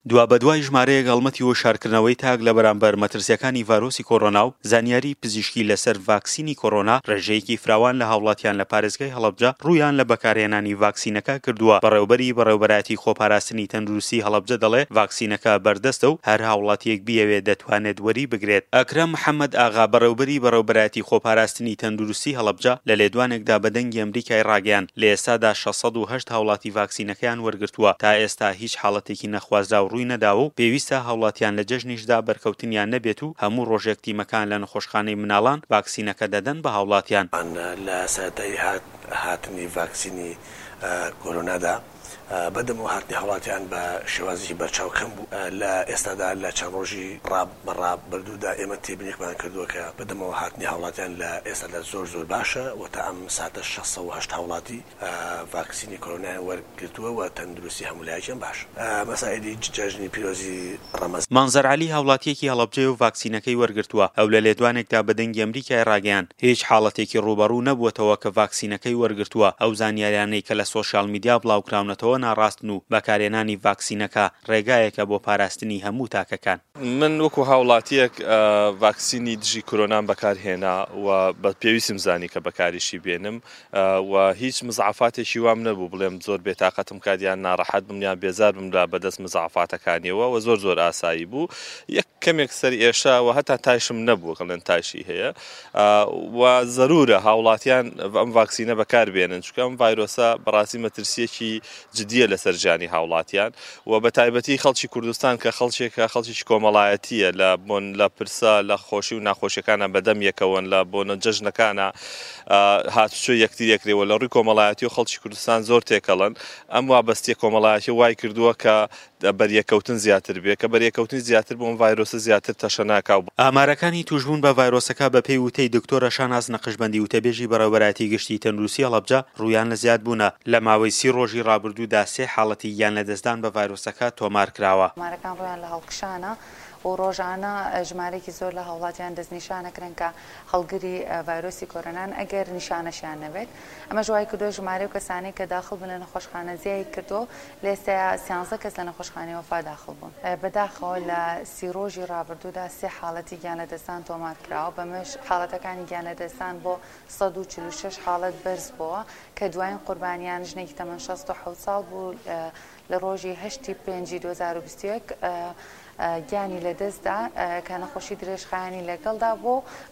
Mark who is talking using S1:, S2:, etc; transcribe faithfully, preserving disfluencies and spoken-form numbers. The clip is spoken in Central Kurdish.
S1: دوا بەدوای ژمارەیەک هەڵمەتی و شارکردنەوەی تاک لە بەرامبەر مەترسیەکانی ڤایرۆسی کۆڕۆنا و زانیاری پزیشکی لەسەر ڤاکسینی کۆڕۆنا ڕێژەیەکی فراوان لە هاوڵاتیان لە پارێزگای هەڵەبجە ڕوویان لە بەکارهێنانی ڤاکسینەکە کردووە. بەڕێوەبەری بەڕێوەبەراتی خۆپاراستنی تەندروستی هەڵەبجە دەڵێ ڤاکسینەکە بەردەستە و هەر هاوڵاتیەک بیەوێت دەتوانێت وەری بگرێت. ئەکرەم محەممەد ئاغا بەڕێوەبەری بەڕێوەبەراتی خۆپاراستنی تەندروستی هەڵەبجە لە لێدوانێکدا بەدەنگی ئەمریکای ڕاگەیاند لە ئێستادا شەش سەد و هەشت هاوڵاتی ڤاکسینەکەیان وەرگرتووە. تا ئێستا هیچ حاڵەتێکی نەخوازرا و ڕووی نەداوە و پێویستە هاوڵاتیان لە جەژنیشدا بەرکەوتنیان نەبێت و هەموو ڕۆژێک تیمەکان لە نەخۆشخانەی مناڵان ڤاکسینەکە دەدەن بە هاوڵاتیان.
S2: لە سەرەتای هاتنی ڤاکسینی کۆرۆنادا بەدەم و هاتنی هاوڵاتیان بە شێوازی بەرچاو کەم بوو. لە ئێستادا لە چەند ڕۆژی ڕابڕا بردوودا ئێمە تێبینێکمان کردووە کە بەدەمەوە هاتنی هاوڵاتیان لە ئێستادا زۆر زۆر باشە و تا ئەم ساتە شەش سەد و هەشت هاوڵاتی ڤاکسینی کۆرۆنایان وەرگرتووە و تەندروستی هەمولایەکیان باش. مەسائلی جەژنی پیرۆزی ڕەمەزان
S1: مانزەر عەلی هاوڵاتیەکی هەڵەبجە و ڤاکسینەکەی وەرگرتووە. ئەو لە لێدوانێکدا بەدەنگی ئەمریکای ڕاگەیاند هیچ حاڵەتێکی ڕووبەڕوو نەبووەتەوە کە ڤاکسینەکەی وەرگرتووە. ئەو زانیاریانەی کە لە سۆشیال میدیا بڵاوکراونەتەوە ناڕاستن و بەکارهێنانی ڤاکسینەکە ڕێگایەکە بۆ پاراستنی هەموو تاکەکان.
S3: من وەکو هاوڵاتیەک ڤاکسینی دژی کۆرۆنام بەکارهێنا و بە پێویستم زانی کە بەکاریشی بێنم و هیچ مزعفاتێکی وام نەبوو بڵێم زۆر بێتاقەتم کادیان ناڕەحەت بم یان بێزار بم لە بەدەست مزعفاتەکانیەوە و زۆر زۆر ئاسایی بوو. یەک کەمێک سەر ئێشا و هەتا تایشم نەبوو کەڵێن تایشی هەیە و زەرورە هاوڵاتیان ئەم ڤاکسینە بەکاربێنن چونکە ئەم ڤایرۆسە بەڕاستی مەترسیەکی جدیە لەسەر ژیانی هاوڵاتیان و بە تایبەتی خەڵکی کوردستان کە خەڵکێکە خەڵکی کۆمەڵایەتیە لە بۆن لە پرسە لە خۆشی و ناخۆشیەکانە بەدەم یەکەوەن لە بۆنە جەژنەکانە هاتوچۆ یەکتریەکرێەوە لە ڕووی کۆمەڵایەتی و خەڵکی کوردستان زۆر تێکەڵن. ئەم وابەستیە کۆمەڵایەتی وای کردووە کە بەریەکەوتن زیاتر بێت کە بەریەکەوتنی زیاتر بۆ ئەم ڤایرۆسە زیاتر تەشە ناکاو.
S1: ئامارەکانی توشبوون بە ڤایرۆسەکە بە پێی وتەی دکتۆرە شاناز نەقشبەندی وتەبێژی بەڕێوەبەراتی گشتی تەندروستی هەڵەبجە ڕوویان لە زیاد بوونە. لە ماوەی سی ڕۆژی ڕابردوودا سێ حاڵەتی یان لەدەستدان بە ڤایرۆسەکە تۆمار کراوە.
S4: ئامارەکان ڕویان لە هەڵکشانە و ڕۆژانە ژمارەی زۆر لە هاوڵاتیان دەستنیشانەکرن کە هەڵگری ڤایرۆسی کۆرۆنان ئەگەر نیشانەشیان نەبێت. ئەمە ژوای کردو ژمارە و کەسانی کە داخل بن لە نەخۆشخانە زیای کردو لە ئێستا سیانزە کەس لە نەخۆشخانەی وەفات داخل بوون. بەداخەوە لە سی ڕۆژی ڕابردوودا سێ حاڵەتی گیانلەدەستان تۆمار کراوە. بەمەش حاڵەتەکانی گیانلەدەستان بۆ سەد و چل و شەش حاڵەت بەرز بووە کە دوایین قوربانیان ژنێکی تەمەن شەست و حەوت ساڵ بوو لە ڕۆژی هەشتی پێنجی دوو هەزار و بیست و یەک گیانی لەدەستدا کە نەخۆشی درێژخایەنی لەگەڵدا بۆ